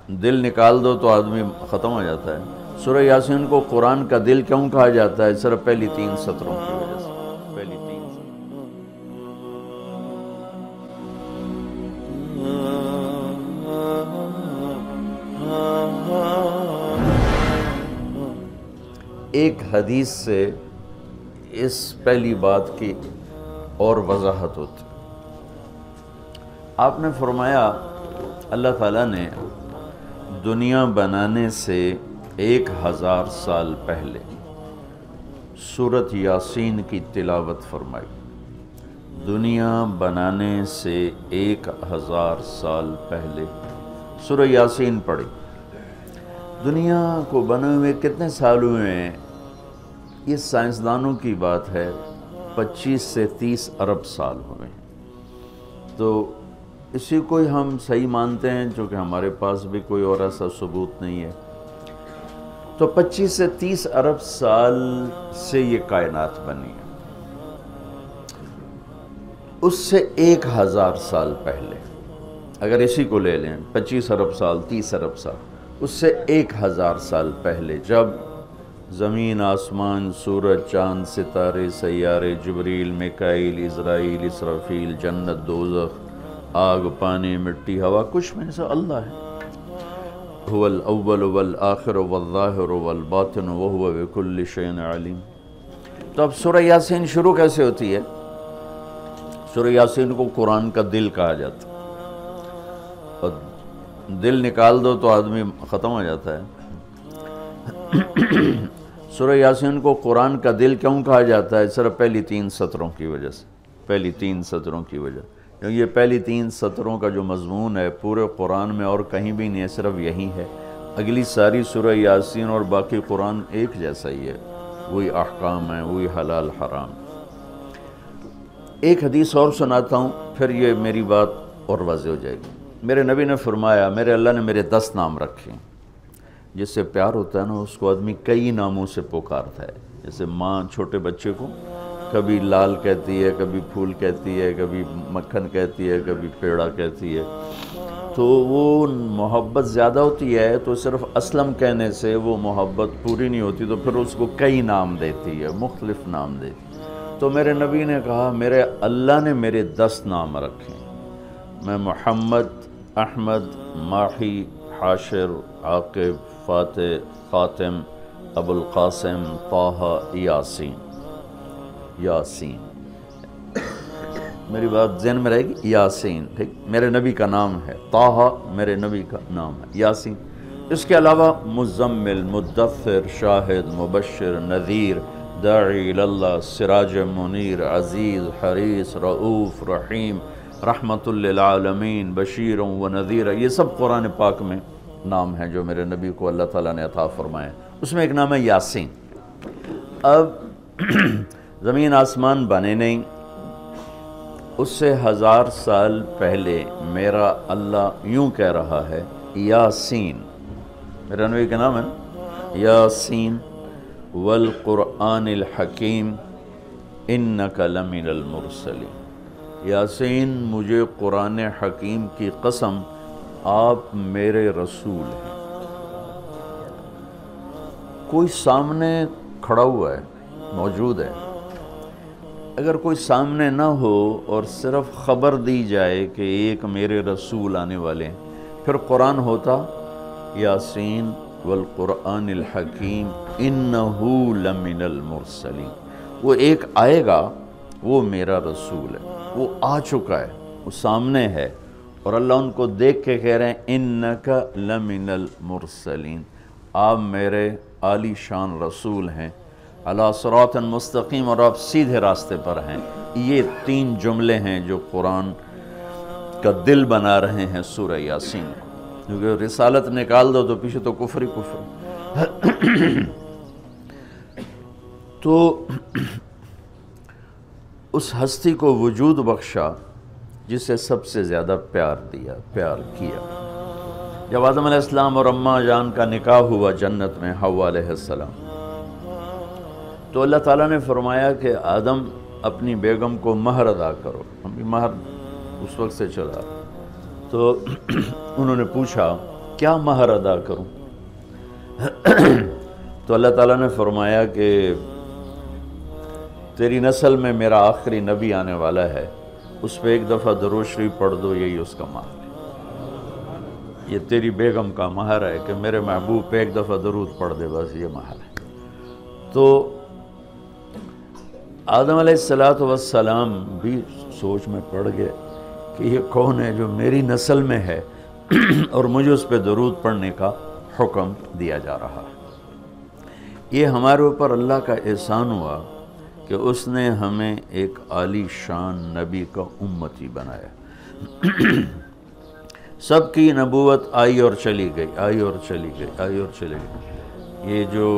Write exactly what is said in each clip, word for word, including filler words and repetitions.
دل نکال دو تو آدمی ختم ہو جاتا ہے۔ سورہ یاسین کو قرآن کا دل کیوں کہا جاتا ہے؟ صرف پہلی تین سطروں کی وجہ سے۔ پہلی تین ایک حدیث سے اس پہلی بات کی اور وضاحت ہوتی۔ آپ نے فرمایا اللہ تعالیٰ نے دنیا بنانے سے ایک ہزار سال پہلے سورۃ یاسین کی تلاوت فرمائی۔ دنیا بنانے سے ایک ہزار سال پہلے سورہ یاسین پڑھی۔ دنیا کو بنے ہوئے کتنے سال ہوئے ہیں؟ یہ سائنسدانوں کی بات ہے، پچیس سے تیس ارب سال ہوئے ہیں۔ تو اسی کو ہی ہم صحیح مانتے ہیں، چونکہ ہمارے پاس بھی کوئی اور ایسا ثبوت نہیں ہے۔ تو پچیس سے تیس ارب سال سے یہ کائنات بنی ہے۔ اس سے ایک ہزار سال پہلے، اگر اسی کو لے لیں، پچیس ارب سال، تیس ارب سال، اس سے ایک ہزار سال پہلے جب زمین، آسمان، سورج، چاند، ستارے، سیارے، جبریل، میکائیل، اسرائیل، اسرافیل، جنت، دوزخ، آگ، پانی، مٹی، ہوا، کچھ میں سے اللہ ہے۔ هو الاول والآخر والظاہر والباطن وهو بكل شيء علیم۔ تو اب سورہ یاسین شروع کیسے ہوتی ہے؟ سورہ یاسین کو قرآن کا دل کہا جاتا ہے، اور دل نکال دو تو آدمی ختم ہو جاتا ہے۔ سورہ یاسین کو قرآن کا دل کیوں کہا جاتا ہے؟ صرف پہلی تین سطروں کی وجہ سے۔ پہلی تین سطروں کی وجہ، کیونکہ یہ پہلی تین سطروں کا جو مضمون ہے پورے قرآن میں اور کہیں بھی نہیں ہے، صرف یہی ہے۔ اگلی ساری سورہ یاسین اور باقی قرآن ایک جیسا ہی ہے، وہی احکام ہیں، وہی حلال حرام۔ ایک حدیث اور سناتا ہوں، پھر یہ میری بات اور واضح ہو جائے گی۔ میرے نبی نے فرمایا، میرے اللہ نے میرے دس نام رکھے ہیں۔ جس سے پیار ہوتا ہے نا، اس کو آدمی کئی ناموں سے پکارتا ہے۔ جیسے ماں چھوٹے بچے کو کبھی لال کہتی ہے، کبھی پھول کہتی ہے، کبھی مکھن کہتی ہے، کبھی پیڑا کہتی ہے۔ تو وہ محبت زیادہ ہوتی ہے تو صرف اسلم کہنے سے وہ محبت پوری نہیں ہوتی، تو پھر اس کو کئی نام دیتی ہے، مختلف نام دیتی ہے۔ تو میرے نبی نے کہا، میرے اللہ نے میرے دس نام رکھے ہیں۔ میں محمد، احمد، ماحی، حاشر، عاقب، فاتح، خاتم، ابو القاسم، طٰہٰ، یاسین۔ یاسین میری بات ذہن میں رہے گی، یاسین، ٹھیک، میرے نبی کا نام ہے۔ طٰہٰ میرے نبی کا نام ہے، یاسین۔ اس کے علاوہ مزمل، مدثر، شاہد، مبشر، نذیر، داعی اللہ، سراج منیر، عزیز، حریص، رؤوف، رحیم، رحمت للعالمین، بشیر و نذیر، یہ سب قرآن پاک میں نام ہیں جو میرے نبی کو اللہ تعالیٰ نے عطا فرمائے۔ اس میں ایک نام ہے یاسین۔ اب زمین آسمان بنے نہیں، اس سے ہزار سال پہلے میرا اللہ یوں کہہ رہا ہے، یاسین، میرا نبی کا نام ہے یاسین، والقرآن الحکیم انک لمن المرسلین۔ یاسین، مجھے قرآن حکیم کی قسم، آپ میرے رسول ہیں۔ کوئی سامنے کھڑا ہوا ہے، موجود ہے۔ اگر کوئی سامنے نہ ہو اور صرف خبر دی جائے کہ ایک میرے رسول آنے والے ہیں، پھر قرآن ہوتا یاسین والقرآن الحکیم انہو لمن المرسلین۔ وہ ایک آئے گا، وہ میرا رسول ہے، وہ آ چکا ہے، وہ سامنے ہے، اور اللہ ان کو دیکھ کے کہہ رہے ہیں انکا لمن المرسلین، آپ میرے عالی شان رسول ہیں، علی صراط مستقیم، اور آپ سیدھے راستے پر ہیں۔ یہ تین جملے ہیں جو قرآن کا دل بنا رہے ہیں سورہ یاسین کو، کیونکہ رسالت نکال دو تو پیچھے تو کفر ہی کفر۔ تو اس ہستی کو وجود بخشا جسے سب سے زیادہ پیار دیا، پیار کیا۔ جب آدم علیہ السلام اور اماں جان کا نکاح ہوا جنت میں حوا علیہ السلام، تو اللہ تعالیٰ نے فرمایا کہ آدم اپنی بیگم کو مہر ادا کرو۔ ہم بھی مہر اس وقت سے چلا، تو انہوں نے پوچھا کیا مہر ادا کروں؟ تو اللہ تعالیٰ نے فرمایا کہ تیری نسل میں میرا آخری نبی آنے والا ہے، اس پہ ایک دفعہ درود شریف پڑھ دو، یہی اس کا مہر ہے۔ یہ تیری بیگم کا مہر ہے کہ میرے محبوب پہ ایک دفعہ درود پڑھ دے، بس یہ مہر ہے۔ تو آدم علیہ السلام بھی سوچ میں پڑ گئے کہ یہ کون ہے جو میری نسل میں ہے اور مجھے اس پہ درود پڑھنے کا حکم دیا جا رہا ہے۔ یہ ہمارے اوپر اللہ کا احسان ہوا کہ اس نے ہمیں ایک عالی شان نبی کا امتی بنایا۔ سب کی نبوت آئی اور چلی گئی، آئی اور چلی گئی، آئی اور چلی گئی۔ یہ جو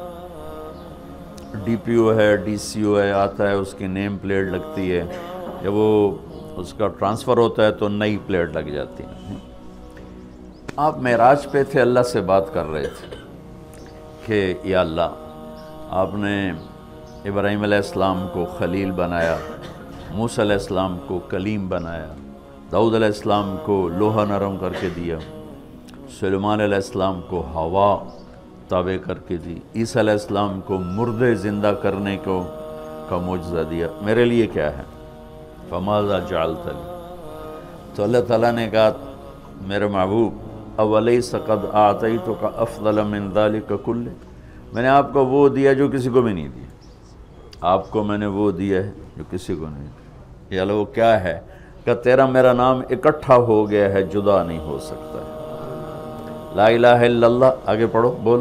ڈی پی او ہے، ڈی سی او ہے، آتا ہے، اس کی نیم پلیٹ لگتی ہے، جب وہ اس کا ٹرانسفر ہوتا ہے تو نئی پلیٹ لگ جاتی ہے۔ آپ معراج پہ تھے، اللہ سے بات کر رہے تھے کہ یا اللہ، آپ نے ابراہیم علیہ السلام کو خلیل بنایا، موسیٰ علیہ السلام کو کلیم بنایا، داؤد علیہ السلام کو لوہا نرم کر کے دیا، سلیمان علیہ السلام کو ہوا تابع کر کے دی، عیسیٰ علیہ السلام کو مردے زندہ کرنے کو کا معجزہ دیا، میرے لیے کیا ہے؟ فماذا جعلت لی؟ تو اللہ تعالیٰ نے کہا میرے محبوب اولیس قد اعطیتک افضل من ذلک کلہ، میں نے آپ کو وہ دیا جو کسی کو بھی نہیں دیا، آپ کو میں نے وہ دیا ہے جو کسی کو نہیں دیا۔ یا اللہ وہ کیا ہے؟ کہ تیرا میرا نام اکٹھا ہو گیا ہے، جدا نہیں ہو سکتا ہے۔ لا الہ الا اللہ، آگے پڑھو، بولو۔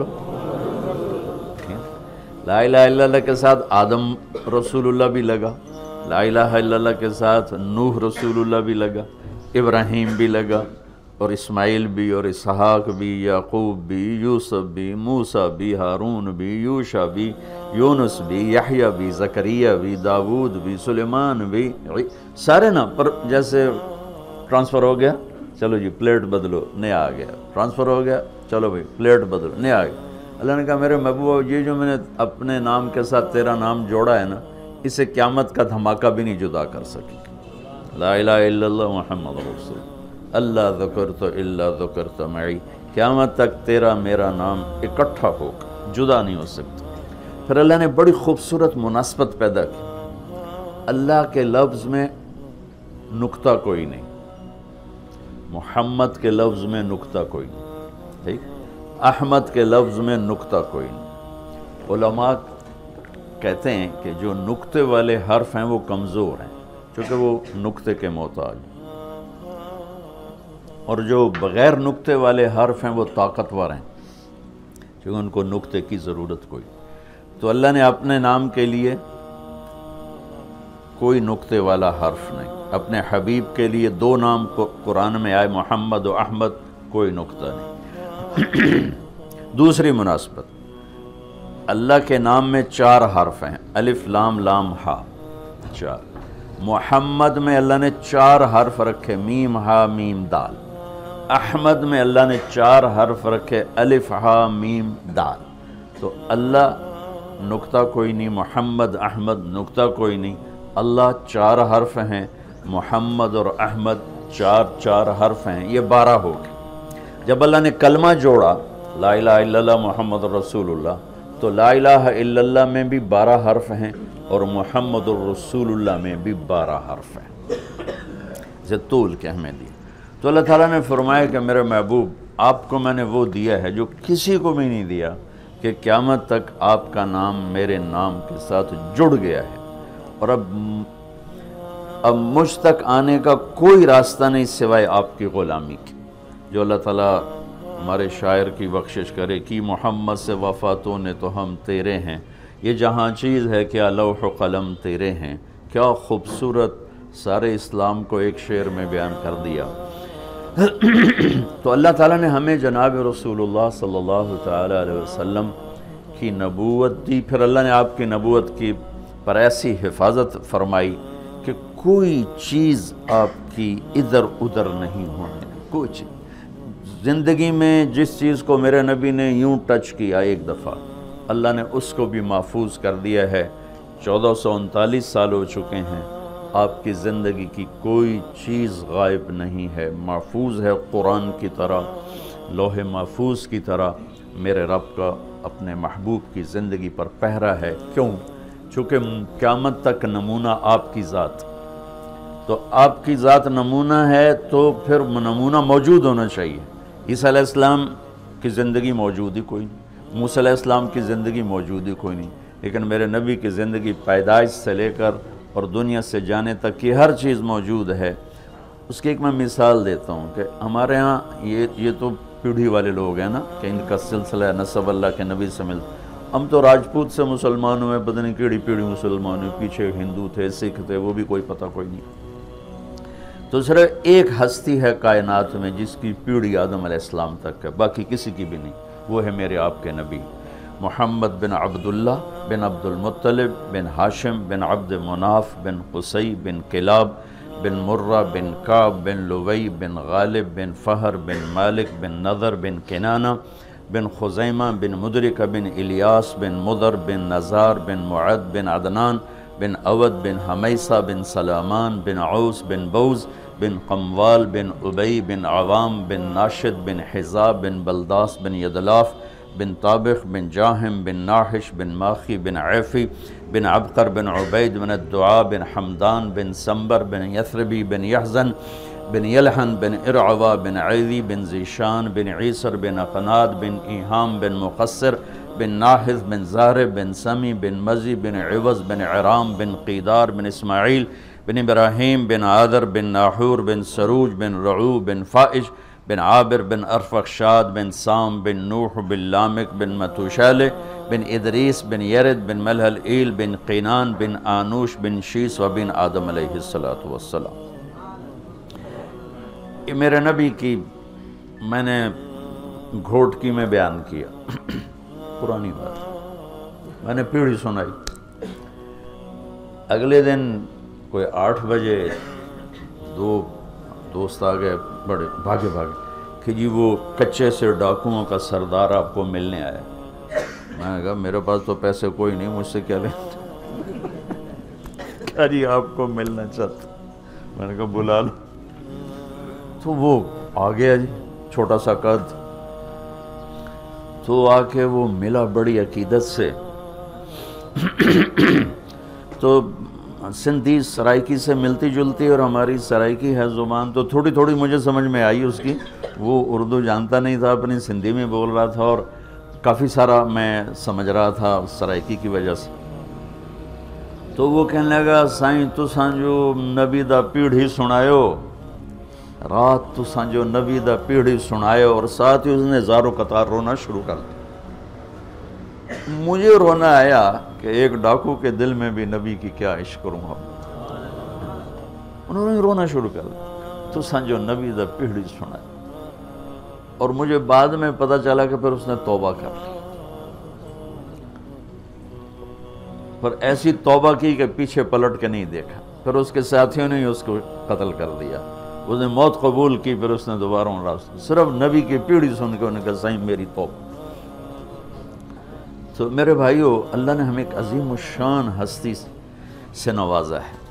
لا الہ الا اللہ کے ساتھ آدم رسول اللہ بھی لگا، لا الہ الا اللہ کے ساتھ نوح رسول اللہ بھی لگا، ابراہیم بھی لگا، اور اسماعیل بھی، اور اسحاق بھی، یعقوب بھی، یوسف بھی، موسیٰ بھی، ہارون بھی، یوشع بھی، یونس بھی، یحییٰ بھی، زکریا بھی، داود بھی، سلیمان بھی، سارے نا پر جیسے ٹرانسفر ہو گیا، چلو جی پلیٹ بدلو، نیا آ گیا، ٹرانسفر ہو گیا، چلو بھائی پلیٹ بدلو، نیا آ گیا۔ اللہ نے کہا میرے محبوب، یہ جو میں نے اپنے نام کے ساتھ تیرا نام جوڑا ہے نا، اسے قیامت کا دھماکہ بھی نہیں جدا کر سکی۔ لا الہ الا اللہ محمد رسول اللہ ذکرت الا ذکرت معی، قیامت تک تیرا میرا نام اکٹھا ہوگا، جدا نہیں ہو سکتا۔ پھر اللہ نے بڑی خوبصورت مناسبت پیدا کی، اللہ کے لفظ میں نقطہ کوئی نہیں، محمد کے لفظ میں نقطہ کوئی نہیں، ٹھیک، احمد کے لفظ میں نقطہ کوئی نہیں۔ علماء کہتے ہیں کہ جو نقطے والے حرف ہیں وہ کمزور ہیں، چونکہ وہ نقطے کے محتاج، اور جو بغیر نقطے والے حرف ہیں وہ طاقتور ہیں، چونکہ ان کو نقطے کی ضرورت کوئی۔ تو اللہ نے اپنے نام کے لیے کوئی نقطے والا حرف نہیں، اپنے حبیب کے لیے دو نام کو قرآن میں آئے، محمد و احمد، کوئی نقطہ نہیں۔ دوسری مناسبت، اللہ کے نام میں چار حرف ہیں، الف لام لام ہا، چار۔ محمد میں اللہ نے چار حرف رکھے، میم ہا میم دال۔ احمد میں اللہ نے چار حرف رکھے، الف ہا میم دال۔ تو اللہ نقطہ کوئی نہیں، محمد احمد نقطہ کوئی نہیں، اللہ چار حرف ہیں، محمد اور احمد چار چار حرف ہیں، یہ بارہ ہو گئے۔ جب اللہ نے کلمہ جوڑا لا الہ الا اللہ محمد رسول اللہ، تو لا الہ الا اللہ میں بھی بارہ حرف ہیں اور محمد الرسول اللہ میں بھی بارہ حرف ہیں، اسے طول کے ہمیں دی۔ تو اللہ تعالیٰ نے فرمایا کہ میرے محبوب، آپ کو میں نے وہ دیا ہے جو کسی کو بھی نہیں دیا، کہ قیامت تک آپ کا نام میرے نام کے ساتھ جڑ گیا ہے، اور اب اب مجھ تک آنے کا کوئی راستہ نہیں سوائے آپ کی غلامی کی۔ جو اللہ تعالیٰ ہمارے شاعر کی بخشش کرے کہ محمد سے وفاتوں نے تو ہم تیرے ہیں، یہ جہاں چیز ہے کیا لوح و قلم تیرے ہیں، کیا خوبصورت سارے اسلام کو ایک شعر میں بیان کر دیا۔ تو اللہ تعالیٰ نے ہمیں جناب رسول اللہ صلی اللہ تعالیٰ علیہ وسلم کی نبوت دی، پھر اللہ نے آپ کی نبوت کی پر ایسی حفاظت فرمائی کہ کوئی چیز آپ کی ادھر ادھر نہیں ہونے، کوئی چیز زندگی میں جس چیز کو میرے نبی نے یوں ٹچ کیا ایک دفعہ، اللہ نے اس کو بھی محفوظ کر دیا ہے۔ چودہ سو انتالیس سال ہو چکے ہیں، آپ کی زندگی کی کوئی چیز غائب نہیں ہے، محفوظ ہے قرآن کی طرح۔ لوح محفوظ کی طرح میرے رب کا اپنے محبوب کی زندگی پر پہرا ہے۔ کیوں؟ چونکہ قیامت تک نمونہ آپ کی ذات، تو آپ کی ذات نمونہ ہے تو پھر نمونہ موجود ہونا چاہیے۔ عیسیٰ علیہ السلام کی زندگی موجود ہی کوئی نہیں، موسیٰ علیہ السلام کی زندگی موجود ہی کوئی نہیں، لیکن میرے نبی کی زندگی پیدائش سے لے کر اور دنیا سے جانے تک کی ہر چیز موجود ہے۔ اس کی ایک میں مثال دیتا ہوں کہ ہمارے ہاں یہ یہ تو پیڑھی والے لوگ ہیں نا کہ ان کا سلسلہ نسب اللہ کے نبی سے ملتا۔ ہم تو راجپوت سے مسلمان ہوئے، پتہ نہیں کیڑی پیڑھی مسلمان ہوئے، پیچھے ہندو تھے، سکھ تھے، وہ بھی کوئی پتہ کوئی نہیں۔ تو صرف ایک ہستی ہے کائنات میں جس کی پیڑھی آدم علیہ السلام تک ہے، باقی کسی کی بھی نہیں، وہ ہے میرے آپ کے نبی محمد بن عبداللہ بن عبد المطلب بن ہاشم بن عبد مناف بن قصی بن کلاب بن مرہ بن کعب بن لوی بن غالب بن فہر بن مالک بن نضر بن کنانہ بن خزیمہ بن مدرکہ بن الیاس بن مضر بن نزار بن معد بن عدنان بن اود بن حمیسہ بن سلامان بن عوس بن بوز بن قموال بن ابی بن عوام بن ناشد بن حزاب بن بلداس بن یدلاف بن طابخ بن جاہم بن ناحش بن ماخی بن عیفی بن عبقر بن عبید بن الدعاء بن حمدان بن سمبر بن یثربی بن یحزن بن یلحن بن ارعوا بن عیدی بن زیشان بن عیسر بن اقناد بن ایہام بن مقصر بن ناحذ بن زہر بن سمی بن مزی بن عوض بن عرام بن قیدار بن اسماعیل بن ابراہیم بن عادر بن ناحور بن سروج بن رعو بن فائش بن عابر بن ارفخشاد بن سام بن نوح بن لامک بن متوشالہ بن ادریس بن یرد بن ملحل ایل بن قینان بن آنوش بن شیس و بن آدم علیہ السلام۔ یہ میرے نبی کی میں نے گھوٹکی میں بیان کیا، پرانی بات، میں نے پیڑھی سنائی۔ اگلے دن کوئی آٹھ بجے دو دوست آ گئے، بڑے بھاگے بھاگے کہ جی وہ کچے سے ڈاکوؤں کا سردار آپ کو ملنے آیا۔ میں نے کہا میرے پاس تو پیسے کوئی نہیں، مجھ سے کیا لینا؟ کہا جی آپ کو ملنا چاہتا۔ میں نے کہا بلا لو۔ تو وہ آ گیا جی، چھوٹا سا قد، تو آ کے وہ ملا بڑی عقیدت سے۔ تو سندھی سرائکی سے ملتی جلتی اور ہماری سرائکی ہے زبان، تو تھوڑی تھوڑی مجھے سمجھ میں آئی اس کی۔ وہ اردو جانتا نہیں تھا، اپنی سندھی میں بول رہا تھا اور کافی سارا میں سمجھ رہا تھا سرائکی کی وجہ سے۔ تو وہ کہنے لگا سائیں تساں جو نبی دا پیڑھی سنایو، رات تساں جو نبی دا پیڑھی سنایو، اور ساتھ ہی اس نے زارو قطار رونا شروع کر دیا۔ مجھے رونا آیا کہ ایک ڈاکو کے دل میں بھی نبی کی کیا عشق کروں گا۔ انہوں نے رونا شروع کر دیا، تو سنجو نبی دا پیڑھی سنا۔ اور مجھے بعد میں پتہ چلا کہ پھر اس نے توبہ کر لی، پر ایسی توبہ کی کہ پیچھے پلٹ کے نہیں دیکھا۔ پھر اس کے ساتھیوں نے اس کو قتل کر دیا، اس نے موت قبول کی، پھر اس نے دوبارہ راستہ صرف نبی کی پیڑھی سن کے انہوں نے کہا سائیں میری توبہ۔ تو میرے بھائیو، اللہ نے ہمیں ایک عظیم الشان ہستی سے نوازا ہے۔